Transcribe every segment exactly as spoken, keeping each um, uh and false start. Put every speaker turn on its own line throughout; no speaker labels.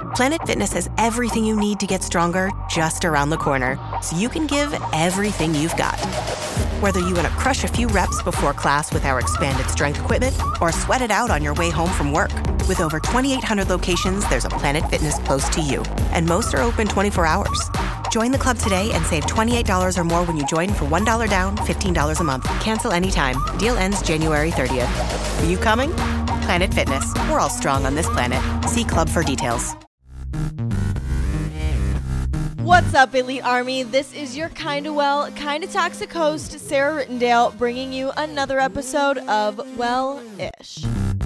Planet Fitness has everything you need to get stronger just around the corner, so you can give everything you've got. Whether you want to crush a few reps before class with our expanded strength equipment or sweat it out on your way home from work. With over twenty-eight hundred locations, there's a Planet Fitness close to you, and most are open twenty-four hours. Join the club today and save twenty-eight dollars or more when you join for one dollar down, fifteen dollars a month. Cancel anytime. Deal ends January thirtieth. Are you coming? Planet Fitness. We're all strong on this planet. See club for details.
What's up, Elite Army? This is your kinda well, kinda toxic host, Sarah Rittendale, bringing you another episode of Well-ish.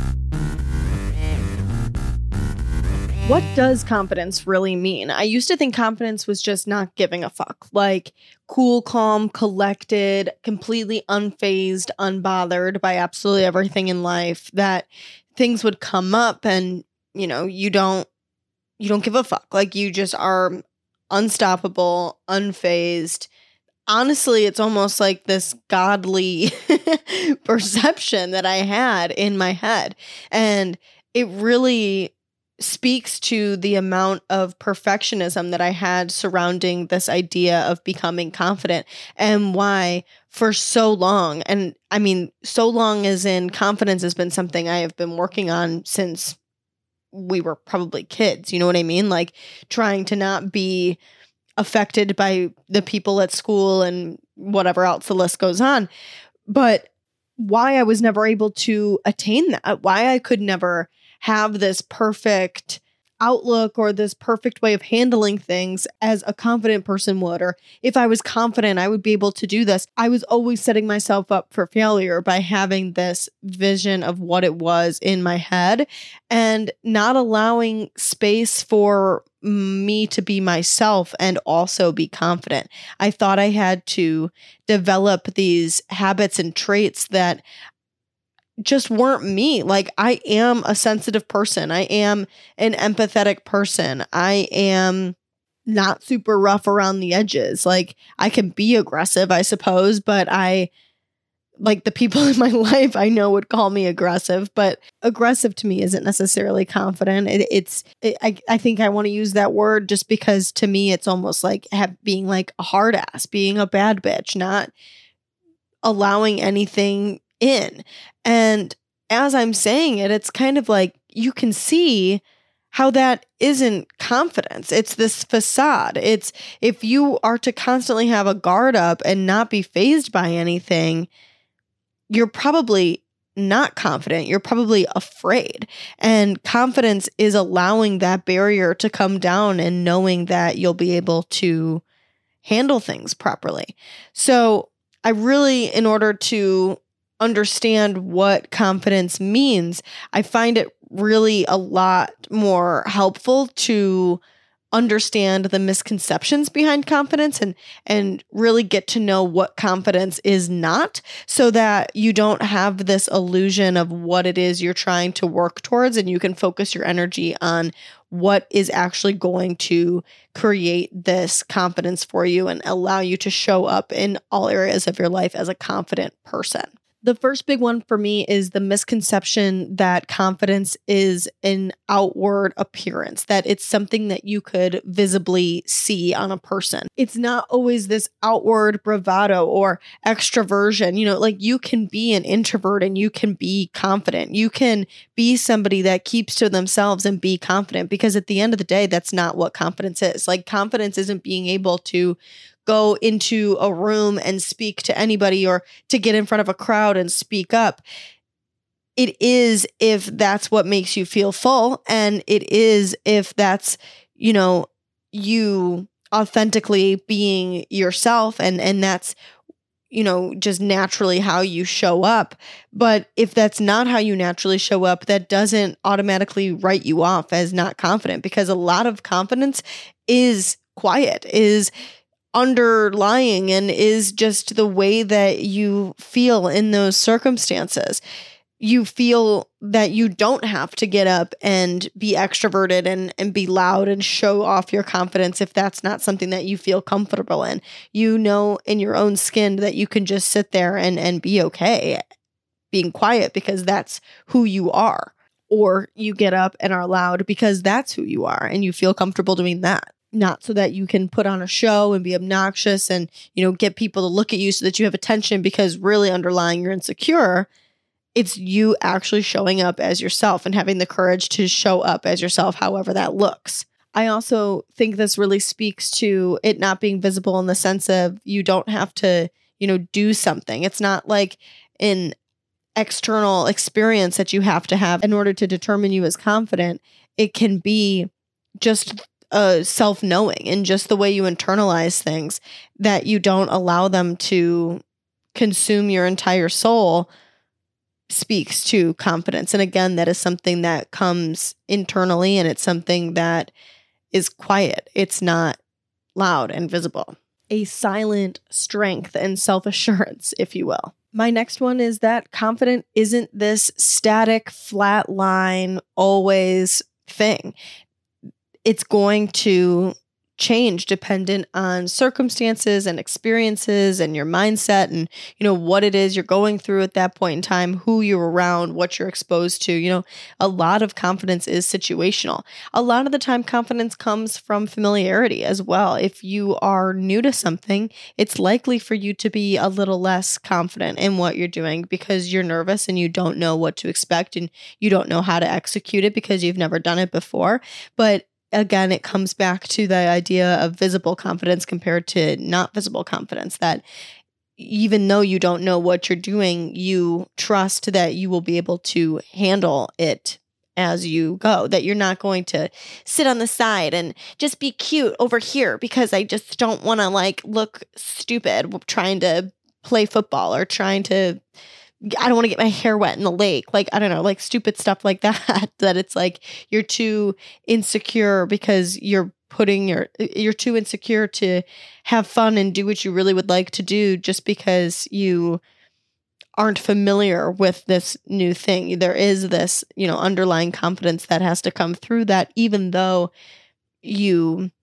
What does confidence really mean? I used to think confidence was just not giving a fuck. Like, cool, calm, collected, completely unfazed, unbothered by absolutely everything in life. That things would come up and, you know, you don't, you don't give a fuck. Like, you just are unstoppable, unfazed. Honestly, it's almost like this godly perception that I had in my head. And it really speaks to the amount of perfectionism that I had surrounding this idea of becoming confident, and why for so long, and I mean, so long as in confidence has been something I have been working on since we were probably kids. You know what I mean? Like, trying to not be affected by the people at school and whatever else, the list goes on. But why I was never able to attain that, why I could never have this perfect outlook or this perfect way of handling things as a confident person would, or if I was confident I would be able to do this. I was always setting myself up for failure by having this vision of what it was in my head and not allowing space for me to be myself and also be confident. I thought I had to develop these habits and traits that just weren't me. Like, I am a sensitive person. I am an empathetic person. I am not super rough around the edges. Like, I can be aggressive, I suppose, but I, like, the people in my life I know would call me aggressive, but aggressive to me isn't necessarily confident. It, it's, it, I, I think I want to use that word just because to me, it's almost like have, being like a hard ass, being a bad bitch, not allowing anything in. And as I'm saying it, it's kind of like you can see how that isn't confidence. It's this facade. It's if you are to constantly have a guard up and not be fazed by anything, you're probably not confident. You're probably afraid. And confidence is allowing that barrier to come down and knowing that you'll be able to handle things properly. So I really, in order to understand what confidence means, I find it really a lot more helpful to understand the misconceptions behind confidence and and really get to know what confidence is not, so that you don't have this illusion of what it is you're trying to work towards, and you can focus your energy on what is actually going to create this confidence for you and allow you to show up in all areas of your life as a confident person. The first big one for me is the misconception that confidence is an outward appearance, that it's something that you could visibly see on a person. It's not always this outward bravado or extroversion. You know, like, you can be an introvert and you can be confident. You can be somebody that keeps to themselves and be confident, because at the end of the day, that's not what confidence is. Like, confidence isn't being able to go into a room and speak to anybody or to get in front of a crowd and speak up. It is if that's what makes you feel full, and it is if that's, you know, you authentically being yourself, and and that's, you know, just naturally how you show up. But if that's not how you naturally show up, that doesn't automatically write you off as not confident, because a lot of confidence is quiet, is underlying, and is just the way that you feel in those circumstances. You feel that you don't have to get up and be extroverted and, and be loud and show off your confidence if that's not something that you feel comfortable in. You know in your own skin that you can just sit there and, and be okay being quiet, because that's who you are. or you get up and are loud because that's who you are and you feel comfortable doing that. Not so that you can put on a show and be obnoxious and, you know, get people to look at you so that you have attention, because really underlying you're insecure. It's you actually showing up as yourself and having the courage to show up as yourself, however that looks. I also think this really speaks to it not being visible in the sense of you don't have to, you know, do something. It's not like an external experience that you have to have in order to determine you as confident. It can be just uh, self-knowing and just the way you internalize things, that you don't allow them to consume your entire soul, speaks to confidence. And again, that is something that comes internally, and it's something that is quiet. It's not loud and visible. A silent strength and self-assurance, if you will. My next one is that confident isn't this static, flat line, always thing. It's going to change dependent on circumstances and experiences and your mindset and, you know, what it is you're going through at that point in time, who you're around, what you're exposed to. You know, a lot of confidence is situational. A lot of the time, confidence comes from familiarity as well. If you are new to something, it's likely for you to be a little less confident in what you're doing because you're nervous and you don't know what to expect and you don't know how to execute it because you've never done it before. But again, it comes back to the idea of visible confidence compared to not visible confidence, that even though you don't know what you're doing, you trust that you will be able to handle it as you go, that you're not going to sit on the side and just be cute over here because I just don't want to like look stupid trying to play football or trying to I don't want to get my hair wet in the lake. Like, I don't know, like stupid stuff like that, that it's like you're too insecure because you're putting your, you're too insecure to have fun and do what you really would like to do just because you aren't familiar with this new thing. There is this, you know, underlying confidence that has to come through that, even though you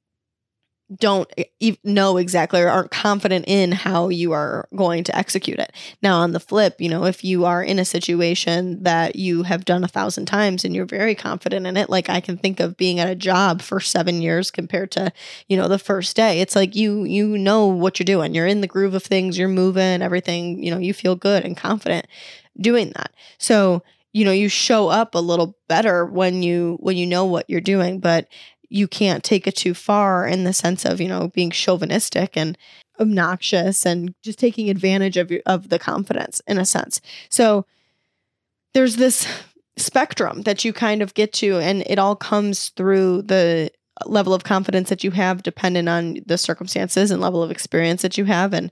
don't know exactly or aren't confident in how you are going to execute it. Now, on the flip, you know, if you are in a situation that you have done a thousand times and you're very confident in it, like I can think of being at a job for seven years compared to, you know, the first day. It's like you you know what you're doing. You're in the groove of things. You're moving, everything, you know, you feel good and confident doing that. So, you know, you show up a little better when you when you know what you're doing, but you can't take it too far in the sense of, you know, being chauvinistic and obnoxious and just taking advantage of your, of the confidence in a sense. So there's this spectrum that you kind of get to, and it all comes through the level of confidence that you have dependent on the circumstances and level of experience that you have. And,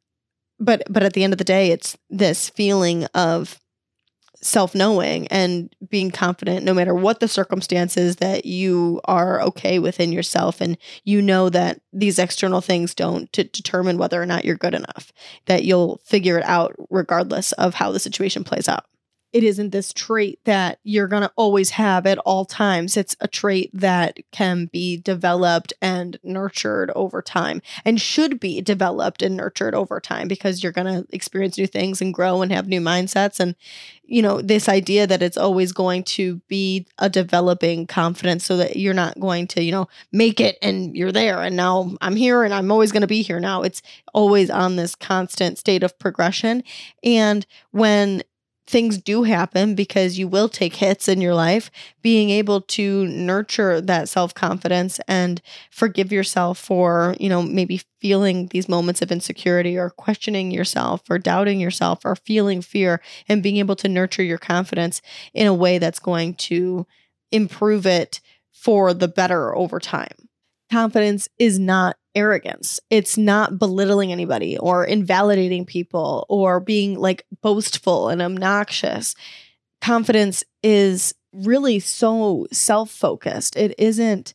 but, but at the end of the day, it's this feeling of self-knowing and being confident no matter what the circumstances, that you are okay within yourself and you know that these external things don't to determine whether or not you're good enough, that you'll figure it out regardless of how the situation plays out. It isn't this trait that you're going to always have at all times. It's a trait that can be developed and nurtured over time, and should be developed and nurtured over time, because you're going to experience new things and grow and have new mindsets. And, you know, this idea that it's always going to be a developing confidence, so that you're not going to, you know, make it and you're there and now I'm here and I'm always going to be here now. It's always on this constant state of progression. And when things do happen, because you will take hits in your life, being able to nurture that self-confidence and forgive yourself for, you know, maybe feeling these moments of insecurity or questioning yourself or doubting yourself or feeling fear, and being able to nurture your confidence in a way that's going to improve it for the better over time. Confidence is not arrogance. It's not belittling anybody or invalidating people or being like boastful and obnoxious. Confidence is really so self-focused. It isn't,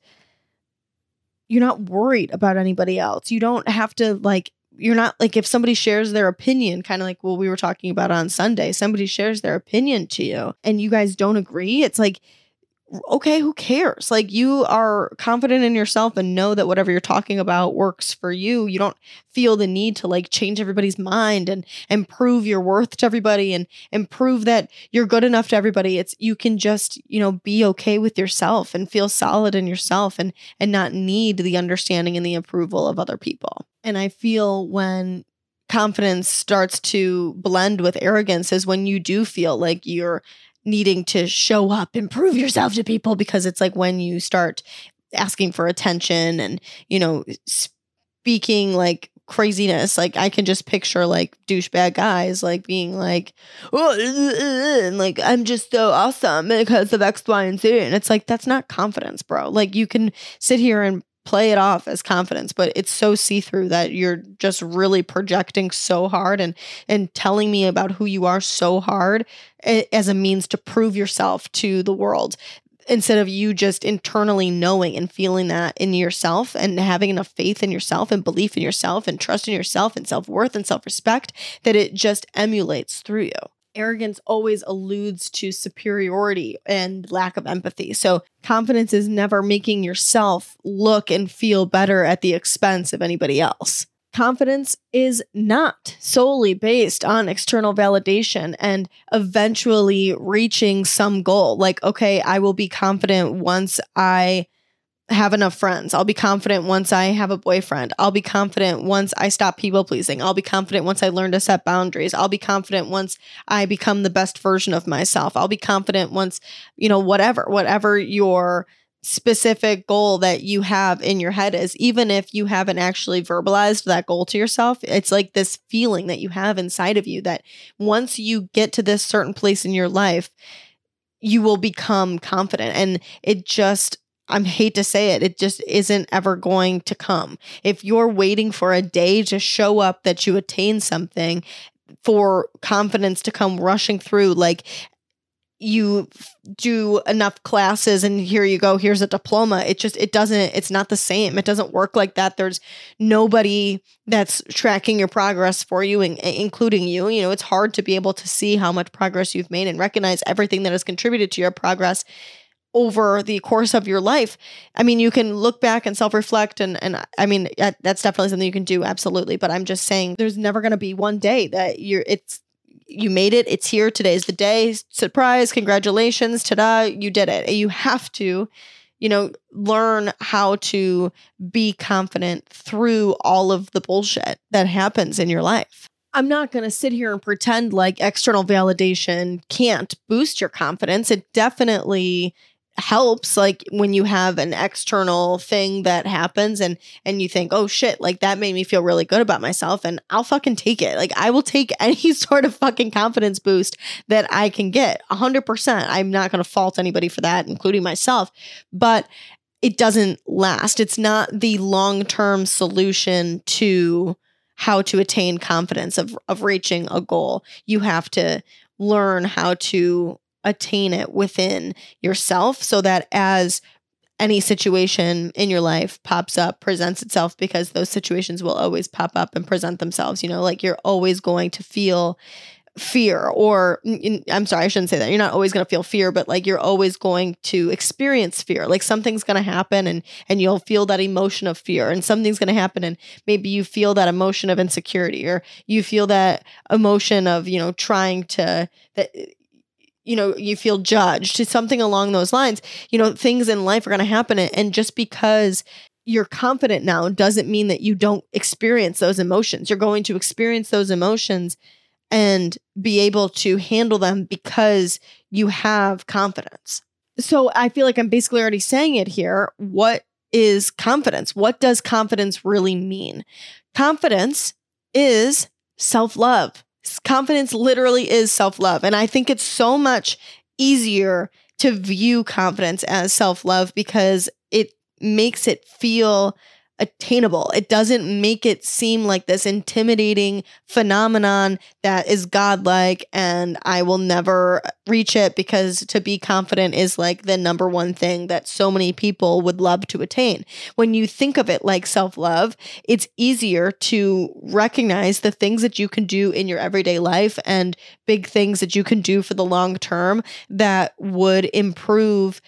you're not worried about anybody else. You don't have to like, you're not like, if somebody shares their opinion, kind of like what we were talking about on Sunday, somebody shares their opinion to you and you guys don't agree. It's like, okay, who cares? Like, you are confident in yourself and know that whatever you're talking about works for you. You don't feel the need to like change everybody's mind and and prove your worth to everybody and and prove that you're good enough to everybody. It's you can just, you know, be okay with yourself and feel solid in yourself and and not need the understanding and the approval of other people. And I feel when confidence starts to blend with arrogance is when you do feel like you're needing to show up and prove yourself to people, because it's like when you start asking for attention and, you know, speaking like craziness. Like I can just picture like douchebag guys like being like, oh, and like, I'm just so awesome because of X, Y, and Z. And it's like, that's not confidence, bro. Like you can sit here and play it off as confidence, but it's so see-through that you're just really projecting so hard and and telling me about who you are so hard as a means to prove yourself to the world, instead of you just internally knowing and feeling that in yourself and having enough faith in yourself and belief in yourself and trust in yourself and self-worth and self-respect that it just emulates through you. Arrogance always alludes to superiority and lack of empathy. So confidence is never making yourself look and feel better at the expense of anybody else. Confidence is not solely based on external validation and eventually reaching some goal. Like, okay, I will be confident once I have enough friends. I'll be confident once I have a boyfriend. I'll be confident once I stop people pleasing. I'll be confident once I learn to set boundaries. I'll be confident once I become the best version of myself. I'll be confident once, you know, whatever, whatever your specific goal that you have in your head is, even if you haven't actually verbalized that goal to yourself, it's like this feeling that you have inside of you that once you get to this certain place in your life, you will become confident. And it just, I hate to say it, it just isn't ever going to come. If you're waiting for a day to show up that you attain something, for confidence to come rushing through, like you do enough classes and here you go, here's a diploma. It just, it doesn't, it's not the same. It doesn't work like that. There's nobody that's tracking your progress for you, and including you. You know, it's hard to be able to see how much progress you've made and recognize everything that has contributed to your progress over the course of your life. I mean, you can look back and self-reflect and, and I mean, that, that's definitely something you can do. Absolutely. But I'm just saying there's never going to be one day that you're, it's, you made it. It's here. Today's the day. Surprise. Congratulations. Ta-da. You did it. You have to, you know, learn how to be confident through all of the bullshit that happens in your life. I'm not going to sit here and pretend like external validation can't boost your confidence. It definitely helps, like when you have an external thing that happens and and you think, oh shit, like that made me feel really good about myself, and I'll fucking take it. Like I will take any sort of fucking confidence boost that I can get. A hundred percent. I'm not going to fault anybody for that, including myself, but it doesn't last. It's not the long-term solution to how to attain confidence of of reaching a goal. You have to learn how to attain it within yourself, so that as any situation in your life pops up, presents itself, because those situations will always pop up and present themselves, you know, like you're always going to feel fear, or I'm sorry, I shouldn't say that. You're not always going to feel fear, but like you're always going to experience fear. Like something's going to happen and and you'll feel that emotion of fear, and something's going to happen and maybe you feel that emotion of insecurity, or you feel that emotion of, you know, trying to, that you know, you feel judged, to something along those lines. You know, things in life are going to happen. And just because you're confident now doesn't mean that you don't experience those emotions. You're going to experience those emotions and be able to handle them because you have confidence. So I feel like I'm basically already saying it here. What is confidence? What does confidence really mean? Confidence is self-love. Confidence literally is self-love. And I think it's so much easier to view confidence as self-love because it makes it feel attainable. It doesn't make it seem like this intimidating phenomenon that is godlike and I will never reach it, because to be confident is like the number one thing that so many people would love to attain. When you think of it like self-love, it's easier to recognize the things that you can do in your everyday life and big things that you can do for the long term that would improve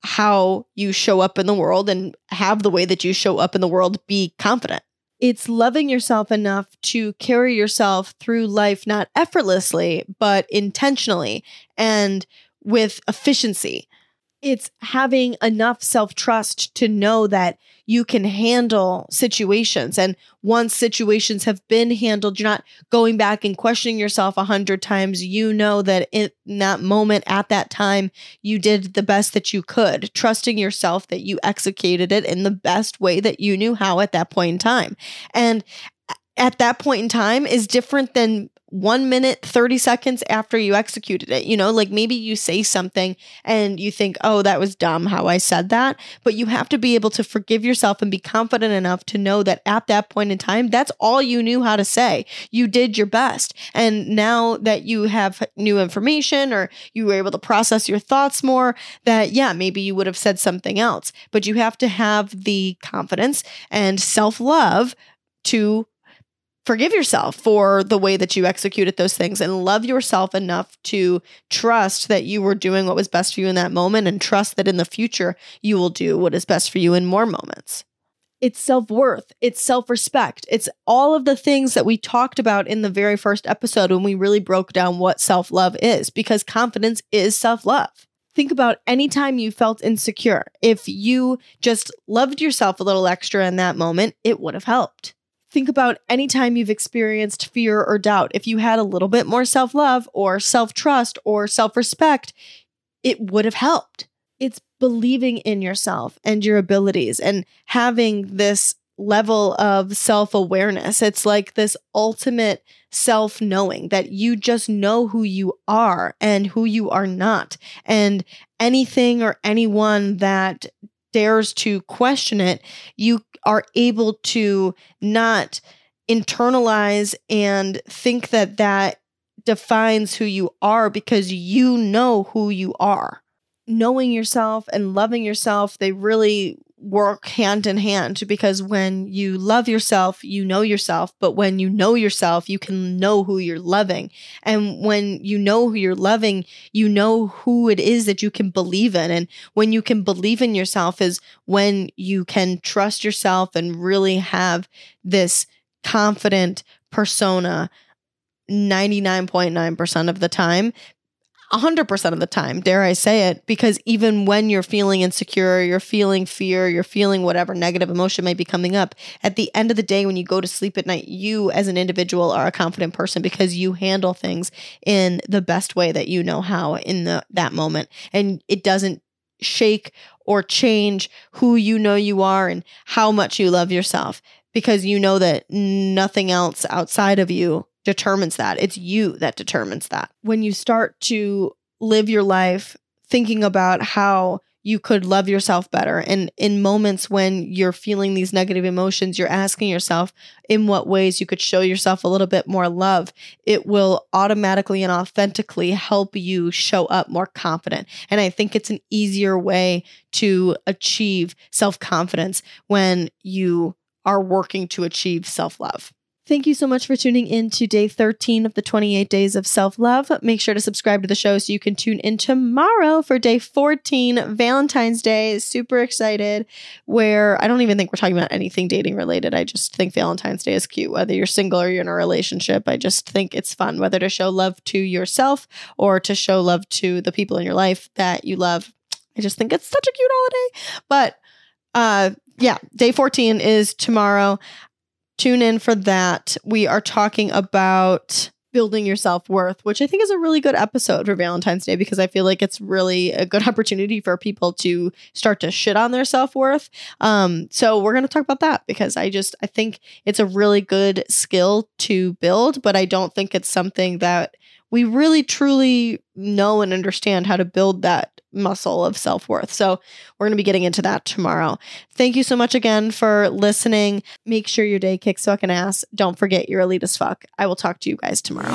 how you show up in the world and have the way that you show up in the world be confident. It's loving yourself enough to carry yourself through life, not effortlessly, but intentionally and with efficiency. It's having enough self-trust to know that you can handle situations. And once situations have been handled, you're not going back and questioning yourself a hundred times. You know that in that moment, at that time, you did the best that you could, trusting yourself that you executed it in the best way that you knew how at that point in time. And at that point in time is different than one minute, thirty seconds after you executed it. You know, like maybe you say something and you think, oh, that was dumb how I said that. But you have to be able to forgive yourself and be confident enough to know that at that point in time, that's all you knew how to say. You did your best. And now that you have new information or you were able to process your thoughts more, that, yeah, maybe you would have said something else. But you have to have the confidence and self-love to forgive yourself for the way that you executed those things and love yourself enough to trust that you were doing what was best for you in that moment and trust that in the future you will do what is best for you in more moments. It's self-worth. It's self-respect. It's all of the things that we talked about in the very first episode when we really broke down what self-love is, because confidence is self-love. Think about any time you felt insecure. If you just loved yourself a little extra in that moment, it would have helped. Think about any time you've experienced fear or doubt. If you had a little bit more self-love or self-trust or self-respect, it would have helped. It's believing in yourself and your abilities and having this level of self-awareness. It's like this ultimate self-knowing that you just know who you are and who you are not. And anything or anyone that dares to question it, you are able to not internalize and think that that defines who you are, because you know who you are. Knowing yourself and loving yourself, they really work hand in hand, because when you love yourself, you know yourself. But when you know yourself, you can know who you're loving. And when you know who you're loving, you know who it is that you can believe in. And when you can believe in yourself is when you can trust yourself and really have this confident persona ninety-nine point nine percent of the time. one hundred percent of the time, dare I say it, because even when you're feeling insecure, you're feeling fear, you're feeling whatever negative emotion may be coming up, at the end of the day, when you go to sleep at night, you as an individual are a confident person because you handle things in the best way that you know how in the that moment. And it doesn't shake or change who you know you are and how much you love yourself, because you know that nothing else outside of you determines that. It's you that determines that. When you start to live your life thinking about how you could love yourself better, and in moments when you're feeling these negative emotions, you're asking yourself in what ways you could show yourself a little bit more love, it will automatically and authentically help you show up more confident. And I think it's an easier way to achieve self-confidence when you are working to achieve self-love. Thank you so much for tuning in to day thirteen of the twenty-eight days of self-love. Make sure to subscribe to the show so you can tune in tomorrow for day fourteen, Valentine's Day. Super excited, where I don't even think we're talking about anything dating related. I just think Valentine's Day is cute, whether you're single or you're in a relationship. I just think it's fun, whether to show love to yourself or to show love to the people in your life that you love. I just think it's such a cute holiday. But uh, yeah, day fourteen is tomorrow. Tune in for that. We are talking about building your self-worth, which I think is a really good episode for Valentine's Day, because I feel like it's really a good opportunity for people to start to shit on their self-worth. Um, so we're going to talk about that, because I just, I think it's a really good skill to build, but I don't think it's something that we really truly know and understand how to build that muscle of self-worth. So we're going to be getting into that tomorrow. Thank you so much again for listening. Make sure your day kicks fucking ass. Don't forget you're elite as fuck. I will talk to you guys tomorrow.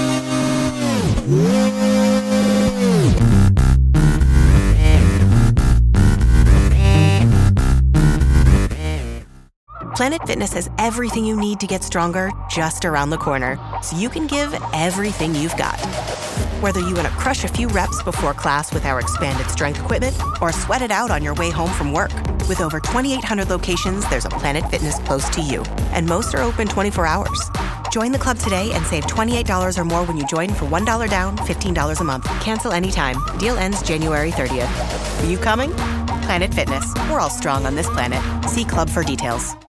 Planet Fitness has everything you need to get stronger just around the corner, so you can give everything you've got. Whether you want to crush a few reps before class with our expanded strength equipment or sweat it out on your way home from work. With over twenty-eight hundred locations, there's a Planet Fitness close to you. And most are open twenty-four hours. Join the club today and save twenty-eight dollars or more when you join for one dollar down, fifteen dollars a month. Cancel anytime. Deal ends January thirtieth. Are you coming? Planet Fitness. We're all strong on this planet. See club for details.